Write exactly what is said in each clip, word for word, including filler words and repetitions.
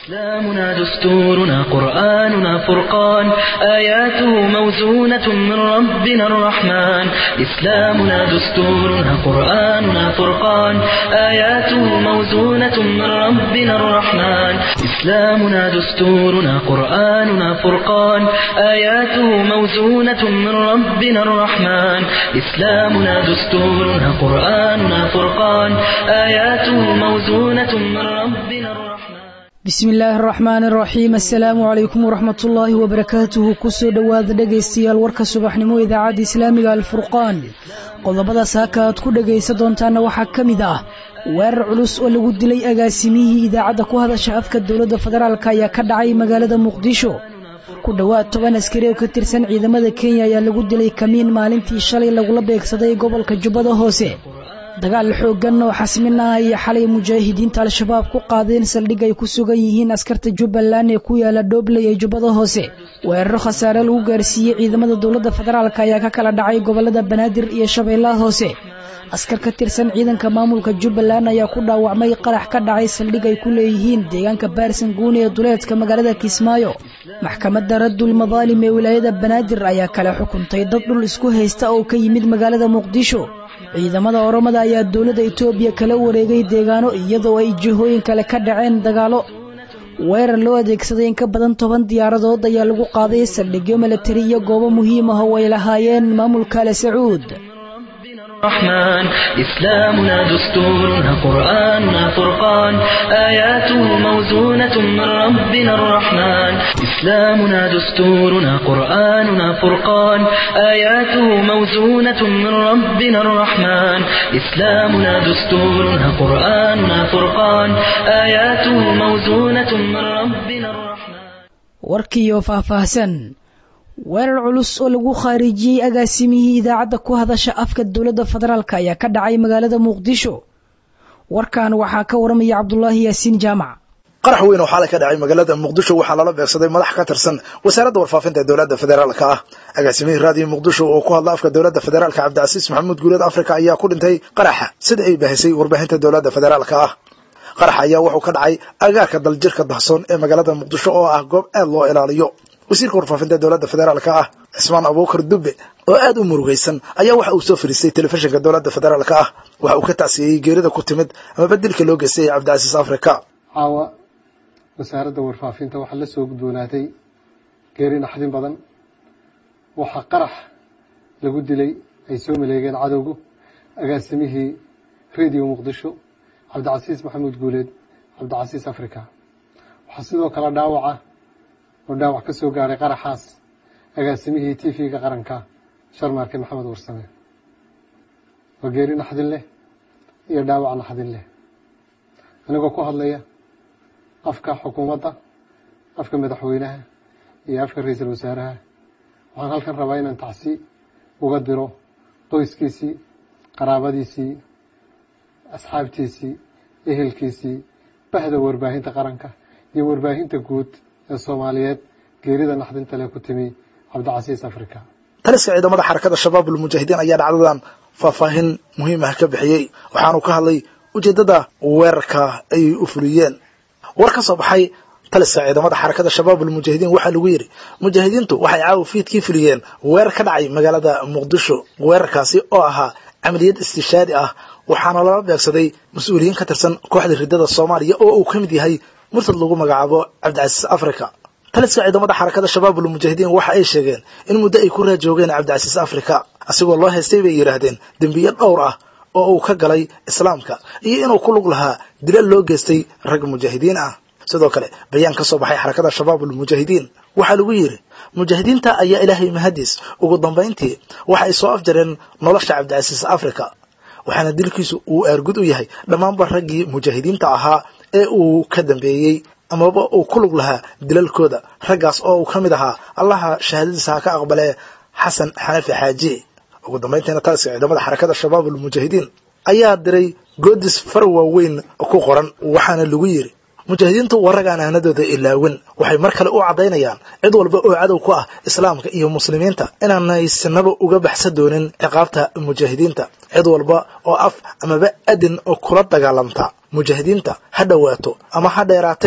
إسلامنا دستورنا قرآننا فرقان آياته موزونة من ربنا الرحمن إسلامنا دستورنا قرآننا فرقان آياته موزونة من ربنا الرحمن إسلامنا دستورنا قرآننا فرقان آياته موزونة من ربنا الرحمن إسلامنا دستورنا قرآننا فرقان آياته موزونة من ربنا الرحمن بسم الله الرحمن الرحيم السلام عليكم ورحمة الله وبركاته كسو دواad dhageystayaal warka subaxnimo idaacada islaamiga alfurqaan qodobada saakaad ku dhageysan doontaan waxa kamid ah weerar culus oo lagu dilay agaasimihii idaacada ku hadasha afka dawladda federaalka ayaa ka dhacay magaalada muqdisho ku dhawaad toban askari oo ka tirsan ciidamada Kenya ayaa lagu dilay kamiin maalintii shalay lagu la beegsaday gobolka Jubbada Hoose dagaal xoogan oo xasminaa ay xalay mujaahidiinta al-shabaab ku qaadeen saldhig ay ku sugan yihiin askarta Jubbaland ee ku yaala Doobley ee Jubbada Hoose weerar khasaare lagu gaarsiiyay ciidamada dawladda federaalka ayaa ka kala dhacay gobolada Banaadir iyo Shabeellaha Hoose askar ka tirsan ciidanka maamulka Jubbaland ayaa ku dhaawacmay qarax ka dhacay saldhig ay ku leeyihiin deegaanka Baarsan Guune ee duleedka magaalada Kismaayo maxkamadda Raddul Madaalim ee wilaayada Banaadir ayaa kala xukuntay dad dhul isku haysta oo ka yimid magaalada Muqdisho ciidamada Oromada ayaa dawladda Itoobiya kala wareegay deegaano iyadoo ay jihooyin kale ka dhaceen dagaalo weerar loo adeegsaday in ka badan toban diyaaradood ayaa lagu qaaday saldhigyo militari iyo goobo muhiim ah oo ay lahaayeen maamulka Al Sacuud الرحمن إسلامنا دستورنا قرآننا فرقان آياته موزونة من ربنا الرحمن إسلامنا دستورنا قرآننا فرقان آياته موزونة من ربنا الرحمن إسلامنا دستورنا قرآننا فرقان آياته موزونة من ربنا الرحمن warkiyo faahfaahsan weerar culus oo lagu khaarijiyay agaasimihii idaacada ku hadasha afka dawladda federaalka ayaa ka dhacay magaalada Muqdisho warkan waxa ka waramaya Cabdullaahi Yaasiin Jaamac qarax weyn oo xalay ka dhacay magaalada Muqdisho waxa lala beegsaday madax ka tirsan wasaaradda warfaafinta dawladda federaalka ah agaasimihii raadiyo Muqdisho oo ku hadla afka dawladda federaalka Cabdicasiis Maxamuud Guuleed Afrika ayaa ku dhintay qaraxa sida ay baahisay warbaahinta dawladda federaalka ah qarax ayaa wuxuu ka dhacay agaarka daljirka dahsoon ee magaalada Muqdisho oo ah goob aad loo ilaaliyo wasiirka warfaafinta dawladda federaalka ah Ismaan Abuukar Dubbe oo aad u murugaysan ayaa waxa uu soo fariistay telefishinka dawladda federaalka ah waxa uu ka taasiyay geerida ku timid ama beddelka loo geystay Cabdicasiis Afrika caawa wasaaradda warfaafinta waxa la soo gudboonaatay geeri naxdin badan waxa qarax lagu dilay ay soo maleegeen cadowgu agaasimihii radio Muqdisho Cabdicasiis Maxamuud Guuleed Cabdicasiis Afrika waxa sidoo kale dhaawaca oo dhaawac ka soo gaaray qaraxaas agaasimihii T V-ga qaranka Sharmaarke Maxamed Warsame waa geeri naxdin leh iyo dhaawac naxdin leh anigoo ku hadlaya afka xukuumadda afka madaxweynaha iyo afka ra'iisul wasaaraha waxaan halkan rabaa inaan tacsi uga diro qoyskiisii qaraabadiisii asxaabtiisii ehelkiisii bahda warbaahinta qaranka iyo warbaahinta guud ee Soomaaliyeed geerida naxdinta leh ku timi Cabdicasiis Afrika taliska ciidamada xarakada shabaabul mujaahidiin ayaa dhacdadan faahfaahin muhiim ah ka bixiyay waxaanu ka hadlay ujeedada weerarka ay u fuliyeen war ka soo baxay taliska ciidamada xarakada shabaabul mujaahidiin waxa lagu yiri mujaahidiintu waxay caaw fiidkii fuliyeen weerar ka dhacay magaalada Muqdisho weerarkaasi oo ahaa amaliyad istishaadi ah waxaana la beegsaday mas'uuliyiin ka tirsan kooxda ridada Soomaaliya oo uu kamid yahay murtad lagu magacaabo Cabdicasiis Afrika taliska ciidamada xarakada shabaabul mujaahidiin waxa ay sheegeen in muddo ay ku raajoogeen Cabdicasiis Afrika asigoo loo haystay bay yiraahdeen dambiyo dhowr ah oo uu ka galay islaamka iyo inuu ku lug lahaa dilal loo geystay rag mujaahidiin ah sidoo kale bayaan ka soo baxay xarakada shabaabul mujaahidiin waxa lagu yiri mujaahidiinta ayaa ilaahay mahadiis ugu dambeyntii waxa ay soo afjareen nolosha Cabdicasiis Afrika waxaana dilkiisu uu aargud u yahay dhammaan raggii mujaahidiinta ahaa ee uu ka dambeeyay amaba uu ku lug lahaa dilalkooda raggaas oo uu kamid ahaa allaha shahaadadiisa ka aqbalay Xasan Xanafi Xaaji ugu dambeyntiina taliska ciidamada xarakada shabaabul mujaahidiin ayaa diray goodis farwa weyn ku qoran waxaana lagu yiri mujaahidiintu waragaan aanadooda ilaawan waxay mar kale u cadeynayaan cid walba oo cadow ku ah islaamka iyo muslimiinta inaanay sinaba uga baxsan doonin ciqaabta mujaahidiinta cid walba oo af ama adin oo kula dagaalanta mujaahidiinta ha dhawaato ama ha dheeraatee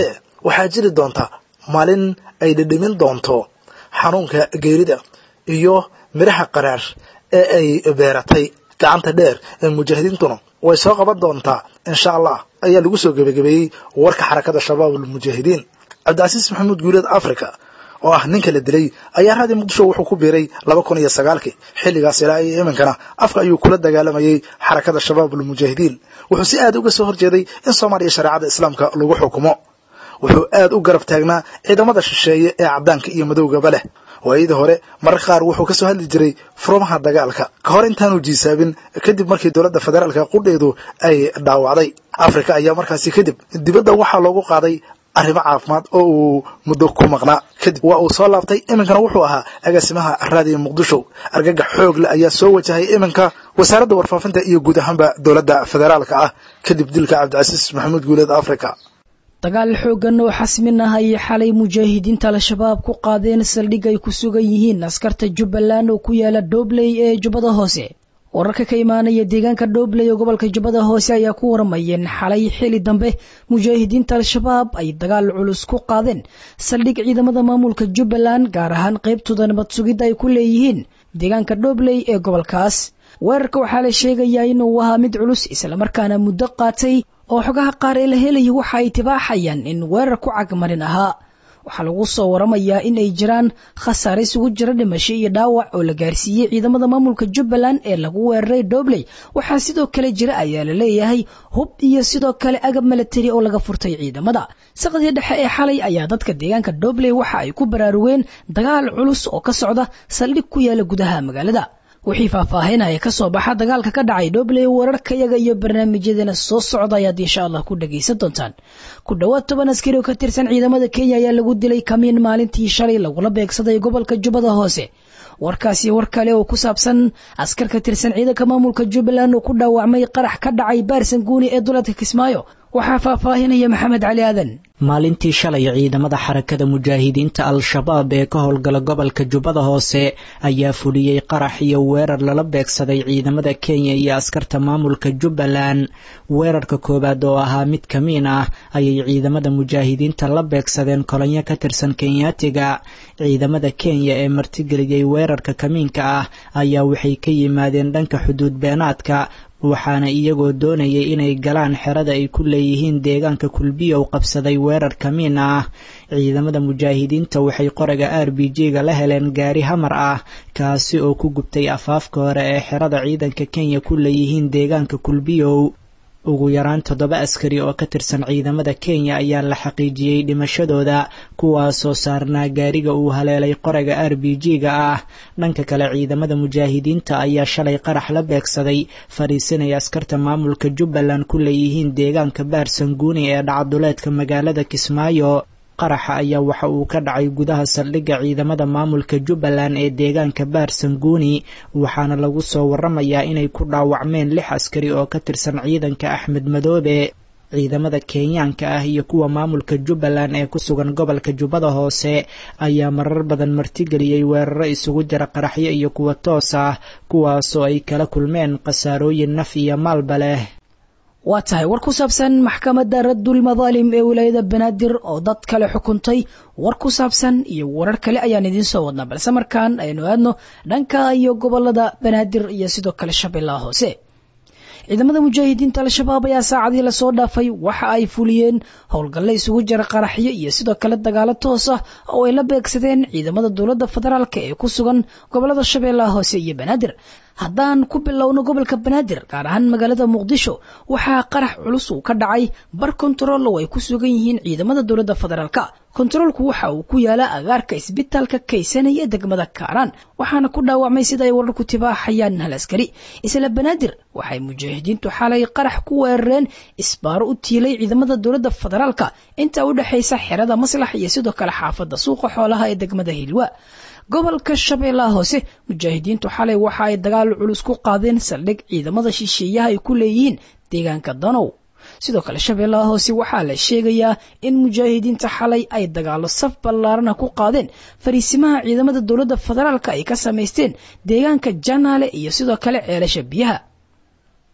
waxaa jiri doonta maalin ay dhadhamin doonto xanuunka geerida iyo midhaha qaraar ee ay beeratay gacanta dheer ee mujaahidiintuna way soo qaban doontaa insha allah ayaa lagu soo gebagabeeyey warka xarakada shabaabul mujaahidiin. cabdicasiis maxamuud guuleed africa oo ah ninka la dilay ayaa raadi muqdisho wuxuu ku biiray laba kun iyo sagaalkii xilligaas ilaa iyo iminkana afka ayuu kula dagaalamayay xarakada shabaabul mujaahidiin. wuxuu si aad uga soo horjeeday in Soomaaliya shariicada islaamka lagu xukumo. wuxuu aad u garab taagnaa ciidamada shisheeye ee cadaanka iyo madowgaba leh. waayidii hore mararka qaar wuxuu ka soo hadli jiray furmaha dagaalka ka hor intaanu jiisaabin kadib markii dowladda federaalka qudheedu ay dhaawacday. afrika ayaa markaasi kadib dibadda waxaa loogu qaaday arrimo caafimaad oo uu muddo ku maqnaa. kadib waa uu soo laabtay iminkana wuxuu ahaa agaasimaha raadiyo muqdisho. argagax xoog leh ayaa soo wajahay iminka wasaaradda warfaafinta iyo guud ahaanba dowladda federaalka ah kadib dilka cabdicasiis maxamuud guuleed africa. dagaal xoogan oo xasmin ah ay xalay mujaahidiinta al-shabaab ku qaadeen saldhig ay ku sugan yihiin askarta Jubbaland oo ku yaala Doobley ee Jubbada Hoose. wararka ka imaanaya deegaanka Doobley ee gobolka Jubbada Hoose ayaa ku waramayeen xalay xili dambe mujaahidiinta al-shabaab ay dagaal culus ku qaadeen saldhig ciidamada maamulka Jubbaland gaar ahaan qaybtooda nabad sugidda ay ku leeyihiin deegaanka Doobley ee gobolkaas. weerarka waxaa la sheegayaa inuu ahaa mid culus isla markaana muddo qaatay oo xogaha qaar ee la helay waxa ay tibaaxayaan in weerar ku cagmarin ahaa. waxaa lagu soo waramayaa in ay jiraan khasaare isugu jira dhimasho iyo dhaawac oo la gaarsiiyey ciidamada maamulka Jubbaland ee lagu weeraray Doobley. waxaa sidoo kale jira ayaa la leeyahay hub iyo sidoo kale agab military oo laga furtay ciidamada. saqadii dhexe ee xalay ayaa dadka deegaanka Doobley waxa ay ku baraarugeen dagaal culus oo ka socda saldhig ku yaala gudaha magaalada. wixii faahfaahinaya ka soo baxa dagaalka ka dhacay Doobley wararkayaga iyo barnaamijyadeena soo socda ayaad insha Allah ku dhageysan doontaan. ku dhawaad toban askari oo ka tirsan ciidamada Kenya ayaa lagu dilay kamiin maalintii shalay lagula beegsaday gobolka Jubbada Hoose. warkaasi war kale oo ku saabsan askar ka tirsan ciidanka maamulka Jubbaland oo ku dhaawacmay qarax ka dhacay Baarsan Guuni ee duleedka Kismaayo waxaa faahfaahinaya Maxamed Cali Aadan. maalintii shalay ciidamada xarakada mujaahidiinta al-shabaab ee ka howlgala gobolka Jubbada Hoose ayaa fuliyay qarax iyo weerar lala beegsaday ciidamada Kenya iyo askarta maamulka Jubbaland. weerarka koobaad oo ahaa mid kamiin ah ayay ciidamada mujaahidiinta la beegsadeen kolonyo ka tirsan Kenyaatiga. ciidamada Kenya ee martigeliyay weerarka kamiinka ah ayaa waxay ka yimaadeen dhanka xuduud beenaadka waxaana iyagoo doonayay inay galaan xerada ay ku leeyihiin deegaanka Kulbiyo oo qabsaday weerar kamiin ah. ciidamada mujaahidiinta waxay qoraga R P G-ga la heleen gaari hamar ah kaasi oo ku gubtay afaafka hore ee xerada ciidanka Kenya ku leeyihiin deegaanka Kulbiyo. ugu yaraan toddoba askari oo ka tirsan ciidamada Kenya ayaa la xaqiijiyay dhimashadooda kuwaasoo saarnaa gaariga uu haleelay qoraga R P G-ga ah. dhanka kale ciidamada mujaahidiinta ayaa shalay qarax la beegsaday fariisinaya askarta maamulka Jubbaland ku leeyihiin deegaanka Baarsan Guuni ee dhacduleedka magaalada Kismaayo. qaraxa ayaa waxa uu ka dhacay gudaha saldhigga ciidamada maamulka Jubbaland ee deegaanka Baarsan Guuni waxaana lagu soo waramayaa inay ku dhaawacmeen lix askari oo ka tirsan ciidanka Axmed Madoobe. ciidamada Kenyaanka ah iyo kuwa maamulka Jubbaland ee ku sugan gobolka Jubbada Hoose ayaa marar badan martigeliyay weeraro isugu jira qaraxyo iyo kuwa toos ah kuwaasoo ay kala kulmeen khasaarooyin naf iyo maalba leh. waa tahay war ku saabsan maxkamadda Raddul Madaalim ee wilaayada Banaadir oo dad kale xukuntay. war ku saabsan iyo warar kale ayaan idin soo wadnaa balse markaan aynu aadno dhanka iyo gobolada Banaadir iyo sidoo kale Shabeellaha Hoose. ciidamada mujaahidiinta al-shabaab ayaa saacadii la soo dhaafay waxa ay fuliyeen howlgalle isugu jira qaraxyo iyo sidoo kale dagaalo toos ah oo ay la beegsadeen ciidamada dowladda federaalka ee ku sugan gobolada Shabeellaha Hoose iyo Banaadir. haddaan ku bilowno gobolka Banaadir gaar ahaan magaalada Muqdisho waxaa qarax culus uu ka dhacay bar kontarool oo ay ku sugan yihiin ciidamada dowladda federaalka. kontaroolku waxa uu ku yaala agaarka isbitaalka Kaysanaya degmada Kaaraan waxaana ku dhaawacmay sida ay wararku tibaaxayaan hal askari. isla Banaadir waxay mujaahidiintu xalay qarax ku weerareen isbaaro u tiilay ciidamada dowladda federaalka inta u dhaxaysa xerada Maslax iyo sidoo kale xaafadda suuqa xoolaha ee degmada Hilwa. gobolka Shabeellaha Hoose mujaahidiintu xalay waxa ay dagaal culus ku qaadeen saldhig ciidamada shisheeyaha ay ku leeyihiin deegaanka Danow. sidoo kale Shabeellaha Hoose waxaa la sheegayaa in mujaahidiinta xalay ay dagaalo saf ballaaran ku qaadeen fariisimaha ciidamada dowladda federaalka ay ka sameysteen deegaanka Janaale iyo sidoo kale ceelasha biyaha.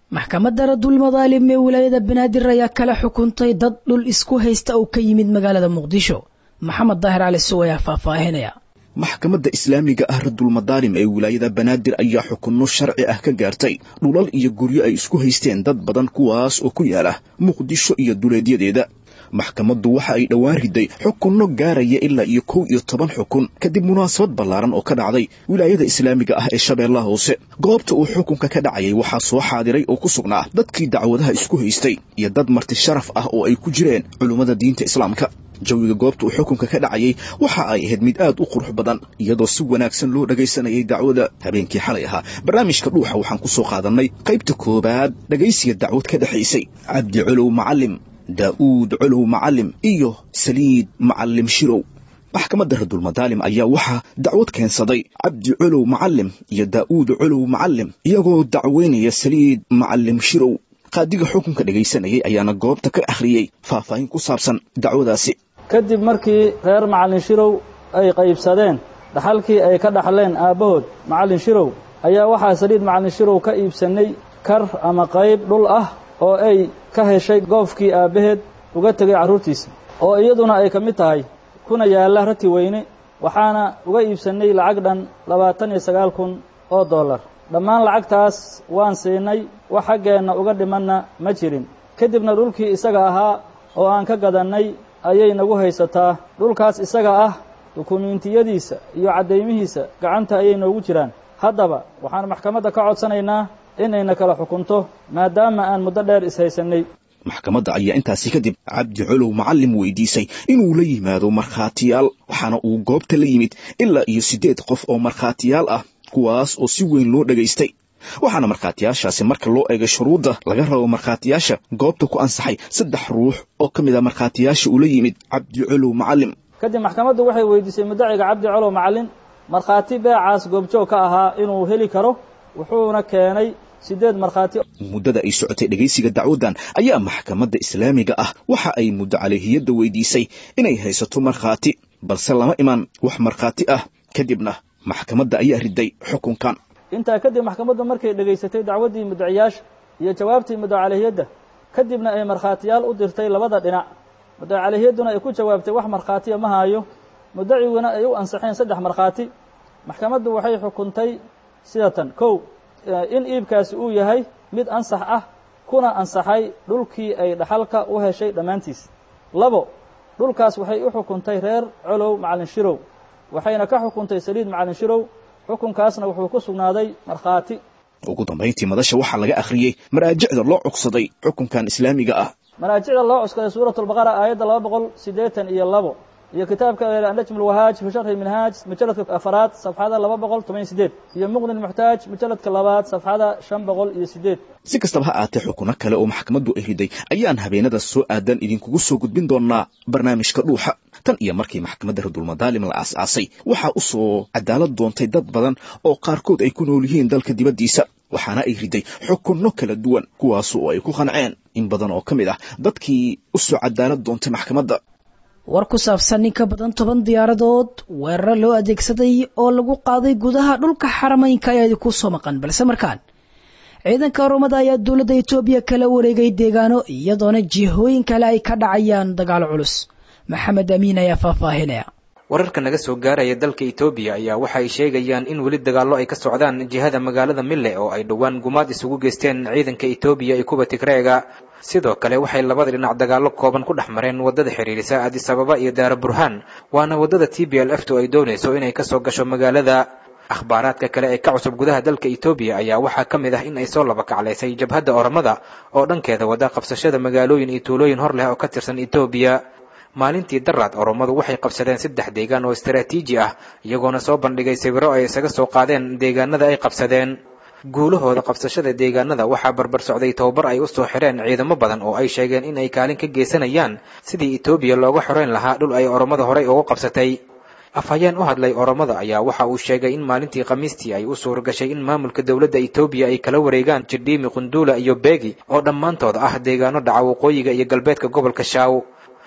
maxkamadda radul madaalim ee wilaayada banaadir ayaa kala xukuntay dad dhul isku haysta oo ka yimid magaalada muqdisho maxamed daahir cali sow ayaa faahfaahinaya maxkamadda islaamiga ah radul madaalim ee wilaayada banaadir ayaa xukunno sharci ah ka gaartay dhulal iyo guryo ay isku haysteen dad badan kuwaas oo ku yaala muqdisho iyo duleedyadeeda maxkamaddu waxa ay dhowaan riday xukunno gaaraya ilaa iyo kow iyo toban xukun kadib munaasabad ballaaran oo ka dhacday wilaayada islaamiga ah ee shabeellaha hoose goobta uu xukunka ka dhacayay waxaa soo xaadiray oo ku sugnaa dadkii dacwadaha isku haystay iyo dad marti sharaf ah oo ay ku jireen culummada diinta islaamka jawiga goobta uu xukunka ka dhacayay waxa ay ahayd mid aad u qurux badan iyadoo si wanaagsan loo dhagaysanayay dacwada habeenkii xalay ahaa barnaamijka dhuuxa waxaan ku soo qaadannay qaybta koowaad dhagaysiga dacwad ka dhexaysay cabdi colow macalim daa'uud colow macalim iyo saliid macalim shirow maxkamadda radul madaalim ayaa waxaa dacwad keensaday cabdi colow macalim iyo daa'uud colow macalim iyagoo dacweynaya saliid macalim shirow qaadiga xukunka dhagaysanayay ayaana goobta ka akhriyey faahfaahin ku saabsan dacwadaasi kadib markii reer macallin shirow ay qaybsadeen dhaxalkii ay ka dhaxleen aabbahood macallin shirow ayaa waxaa saliid macallin shirow ka iibsanay kar ama qayb dhul ah oo ay ka heshay goofkii aabbaheed uga tegay carruurtiisa oo iyaduna ay ka mid tahay kuna yaalla rati weyne waxaana uga iibsannay lacag dhan labaatan iyo sagaal kun oo dollar dhammaan lacagtaas waan siinay wax xaggeenna uga dhimanna ma jirin kadibna dhulkii isaga ahaa oo aan ka gadannay ayay nagu haysataa dhulkaas isaga ah dukumiintiyadiisa iyo caddaymihiisa gacanta ayay noogu jiraan haddaba waxaan maxkamadda ka codsanaynaa inayna kala xukunto maadaama aan muddo dheer ishaysannay maxkamadda ayaa intaasi kadib cabdi colow macalim weydiisay inuu la yimaado markhaatiyaal waxaana uu goobta la yimid ilaa iyo siddeed qof oo markhaatiyaal ah kuwaas oo si weyn loo dhagaystay waxaana markhaatiyaashaasi marka loo eegay shuruudda laga rabo markhaatiyaasha goobta ku ansaxay saddex ruux oo ka mid a markhaatiyaasha uu la yimid cabdi colow macalim kadib maxkamaddu waxay weydiisay mudaciga cabdi colow macalin markhaati beecaas goobjoog ka ahaa inuu heli karo wuxuuna keenay siddeed markhaati muddada ay socotay dhegaysiga dacwaddan ayaa maxkamadda islaamiga ah waxa ay muddo calehiyadda weydiisay inay haysato markhaati balse lama iman wax markhaati ah kadibna maxkamadda ayaa riday xukunkan intaa kadib maxkamaddu markay dhegaysatay dacwaddii muddaciyaasha iyo jawaabtii muddo calehiyadda kadibna ay markhaatiyaal u dirtay labada dhinac muddo calehiyadduna ay ku jawaabtay wax markhaatiya ma haayo muddaciguna ay u ansaxeen saddex markhaati maxkamaddu waxay xukuntay sidatan kow in iibkaasi uu yahay mid ansax ah kuna ansaxay dhulkii ay dhaxalka u heshay dhammaantiis labo dhulkaas waxay u xukuntay reer colow macallin shirow waxayna ka xukuntay saliid macallin shirow xukunkaasna wuxuu ku sugnaaday markhaati ugu dambayntii madasha waxaa laga akhriyey maraajicda loo cugsaday xukunkan islaamiga ah maraajicda loo cugsaday suuratulbaqara aayadda laba boqol siddeetan iyo labo iyo kitaabka najm ulwahaaj fi sharxi minhaaj mujalladka afaraad safxada laba boqol toban iyo siddeed iyo muqni lmuxtaaj mujalladka labaad safxada shan boqol iyo siddeed si kastaba ha aatee xukuno kale oo maxkamaddu ay riday ayaan habeenada soo aadan idinkugu soo gudbin doonaa barnaamijka dhuuxa tan iyo markii maxkamadda radul madaalim la aas-aasay waxaa u soo cadaalad doontay dad badan oo qaarkood ay ku nool yihiin dalka dibaddiisa waxaana ay riday xukunno kala duwan kuwaas oo ay ku qanceen in badan oo ka mid ah dadkii u soo cadaalad doontay maxkamadda war ku saabsan in ka badan toban diyaaradood weeraro loo adeegsaday oo lagu qaaday gudaha dhulka xarameynka ayaa idinku soo maqan balse markaan ciidanka oromada ayaa dowladda etoobiya kala wareegay deegaano iyadoona jihooyin kale ay ka dhacayaan dagaal culus maxamed amiin ayaa faahfaahinaya wararka naga soo gaaraya dalka Itoobiya ayaa waxa ay sheegayaan in wali dagaallo ay ka socdaan jihada magaalada Mille oo ay dhawaan gumaad isugu geysteen ciidanka Itoobiya ee kuba Tigreega sidoo kale waxay labada dhinac dagaallo kooban ku dhaxmareen wadada xiriirisa Addis Ababa iyo Daar Burhan waana wadada T B L F to ay doonayso inay ka soo gasho magaalada akhbaaraadka kale ee ka cusub gudaha dalka Itoobiya ayaa waxa kamid ah in ay soo laba kacleysay jabhada Oromada oo dhankeeda wada qabsashada magaalooyin iyo tuulooyin hor leh oo ka tirsan Itoobiya maalintii daraad Oromadu waxay qabsadeen saddex deegaan oo istiraatiiji ah iyagoona soo bandhigay sawiro ay isaga soo qaadeen deegaanada ay qabsadeen guulahooda qabsashada deegaanada waxaa barbar socday tababar ay u soo xireen ciidamo badan oo ay sheegeen in ay kaalin ka geysanayaan sidii Itoobiya looga xoreyn lahaa dhul ay Oromada horey ugu qabsatay afhayeen u hadlay Oromada ayaa waxa uu sheegay in maalintii Khamiistii ay u suura gashay in maamulka dawladda Itoobiya ay kala wareegaan Jidhimi Qundula iyo Beegi oo dhammaantood ah deegaano dhaca waqooyiga iyo galbeedka gobolka Shaaw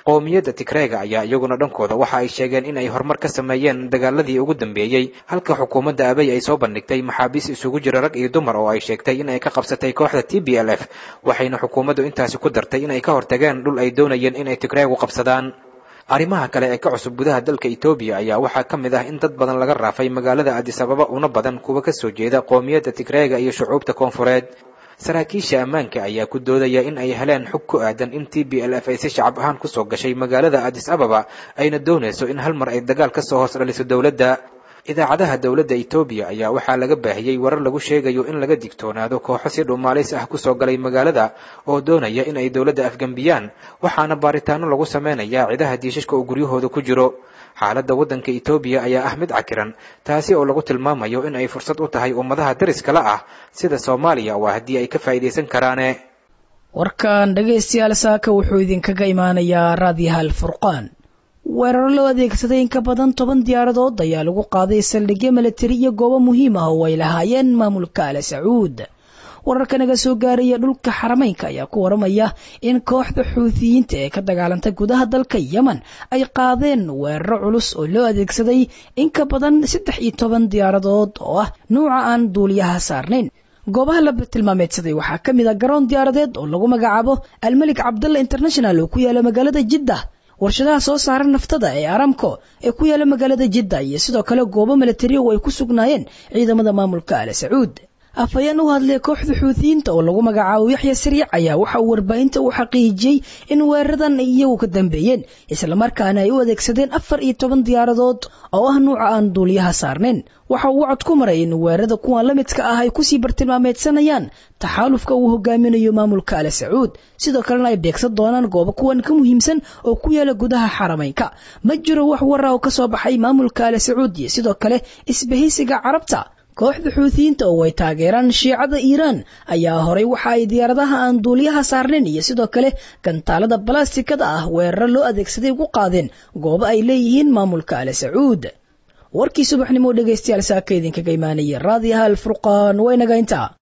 qowmiyadda tigreega ayaa iyaguna dhankooda waxa ay sheegeen in ay horumar ka sameeyeen dagaaladii ugu dambeeyey halka xukuumadda abay ay soo bandhigtay maxaabiis isugu jira rag iyo dumar oo ay sheegtay in ay ka qabsatay kooxda T B L F waxayna xukuumaddu intaasi ku dartay in ay ka hortageen dhul ay doonayeen in ay tigreegu qabsadaan arrimaha kale ee ka cusub gudaha dalka Itoobiya ayaa waxaa ka mid ah in dad badan laga raafay magaalada Addis Ababa una badan kuwa ka soo jeeda qowmiyadda tigreega iyo shucuubta koonfureed saraakiisha ammaanka ayaa ku doodaya in ay heleen xog ku aadan in T B L F ay si shacab ahaan ku soo gashay magaalada Addis Ababa ayna doonayso in hal mar ay dagaal ka soo hoos dhaliso dawladda idaacadaha dawladda Itoobiya ayaa waxaa laga baahiyay warar lagu sheegayo in laga digtoonaado kooxo si dhuumaalis ah ku soo galay magaalada oo doonaya in ay dawladda afgambiyaan waxaana baaritaano lagu sameynayaa ciidaha diishashka oo guryahooda ku jiro xaaladda waddanka Itoobiya ayaa ah mid cakiran taasi oo lagu tilmaamayo in ay fursad u tahay ummadaha dariska la ah sida Soomaaliya waa haddii ay ka faa'iideysan karaane warkan dhageystayaal saaka wuxuu idinkaga imaanayaa raadiyaha Al-Furqaan weerar loo adeegsaday in ka badan toban diyaaradood ayaa lagu qaaday saldhigyo militari iyo goobo muhiim ah oo ay lahaayeen maamulka Al Sacuud wararka naga soo gaaraya dhulka xarameynka ayaa ku waramaya in kooxda xuutiyiinta ee ka dagaalantay gudaha dalka Yemen ay qaadeen weerar culus oo loo adeegsaday in ka badan saddex iyo toban diyaaradood oo ah nooca aan duuliyaha saarnayn goobaha la tilmaameedsaday waxaa ka mid ah garoon diyaaradeed oo lagu magacaabo Al Malik Abdullah International oo ku yaala magaalada Jeddah warshadaha soo saaran naftada ee Aramco ee ku yaala magaalada Jeddah iyo sidoo kale goobo militari oo ay ku sugnaayeen ciidamada maamulka Al Sacuud afayeen u hadlay kooxda xuutiyiinta oo lagu magacaabo Yaxya Sariic ayaa waxa uu warbaahinta u xaqiijiyay in weeraradan iyagu ka dambeeyeen isla markaana ay u adeegsadeen afar iyo toban diyaaradood oo ah nooca aan duuliyaha saarnayn waxa uu cod ku maray in weerarada kuwan la midka ah ay ku sii bartilmaameedsanayaan taxaalufka uu hogaaminayo maamulka Al Sacuud sidoo kalena ay beegsan doonaan goobo kuwan ka muhiimsan oo ku yaala gudaha xarameynka ma jiro wax war ah oo ka soo baxay maamulka Al Sacuud iyo sidoo kale isbahaysiga Carabta kooxda xuutiyiinta oo ay taageeraan shiicada Iiraan ayaa horay waxa ay diyaaradaha aan duuliyaha saarnayn iyo sidoo kale gantaalada balaastikada ah weerar loo adeegsaday ugu qaadeen goobo ay leeyihiin maamulka Al Sacuud warkii subaxnimo dhageystayaal saaka idinkaga imaanaya raadiyaha Al Furqaan waynaga inta